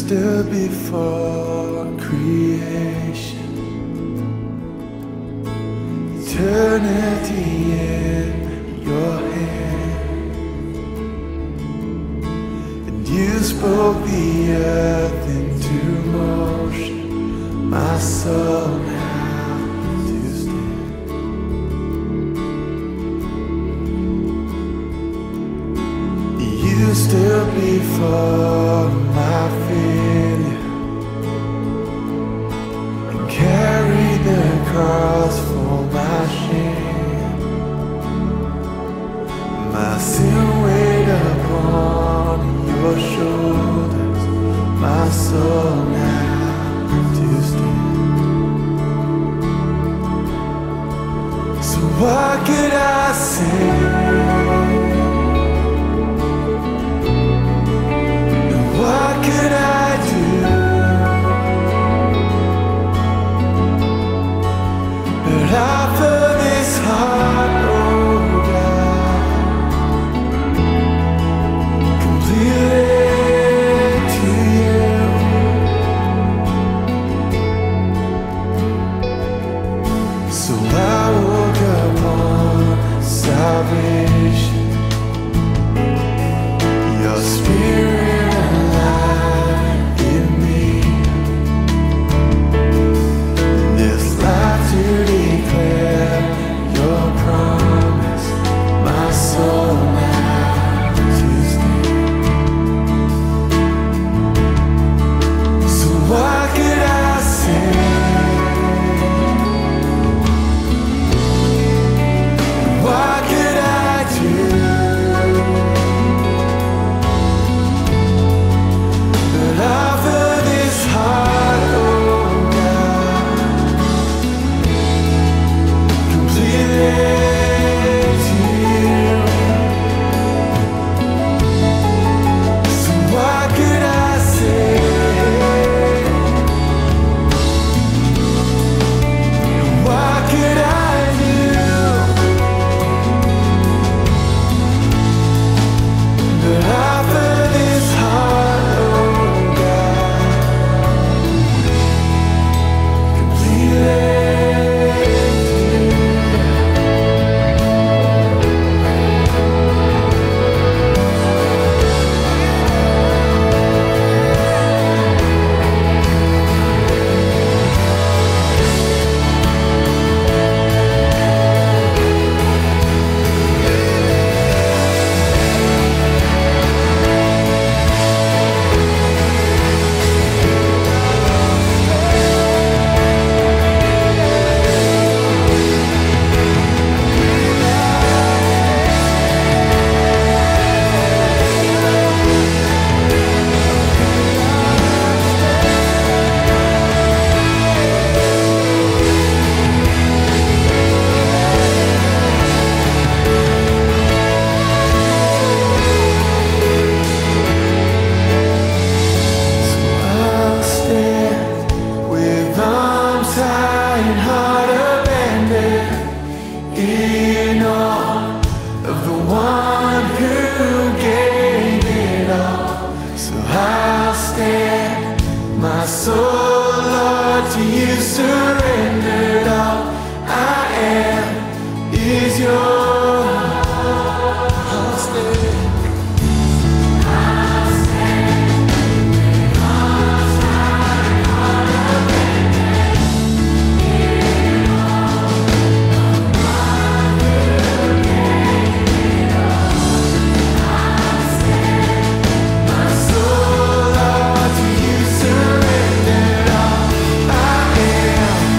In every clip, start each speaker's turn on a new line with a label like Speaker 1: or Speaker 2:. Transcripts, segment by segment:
Speaker 1: stood before creation, eternity in your hand, and you spoke the earth into motion. My soul now to stand. You stood before my failure and carried the cross for my shame. My sin weighed upon your shoulders. My soul now to stand. So what could I say? What could I do? But offer this heart, oh God, completely to you. So I woke up on salvation. Your spirit alive in me. This life to declare your promise. My soul now to stand. So what could I say? What could I do? But offer this heart, oh God, completely to you. So what could I say? What could I do? But offer this heart, oh God, completely to you. I'll stand with arms high and heart abandoned in awe of the one who gave it all. So I'll stand, my soul, Lord, to you surrendered. All I am is yours. I'll stand. My soul, Lord, to you surrendered. All I am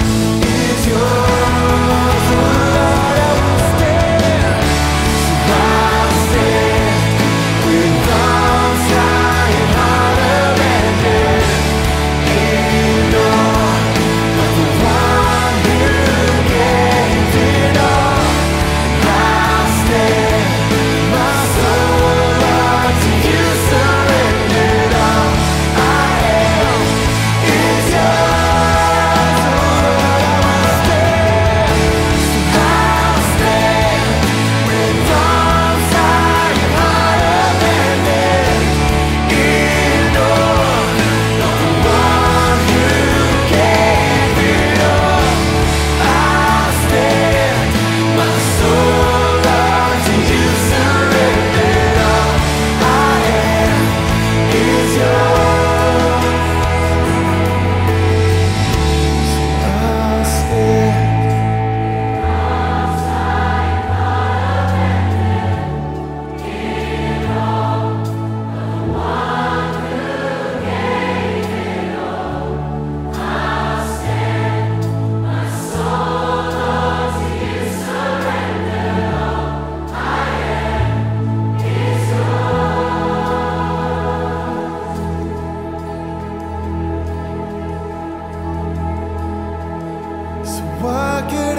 Speaker 1: What could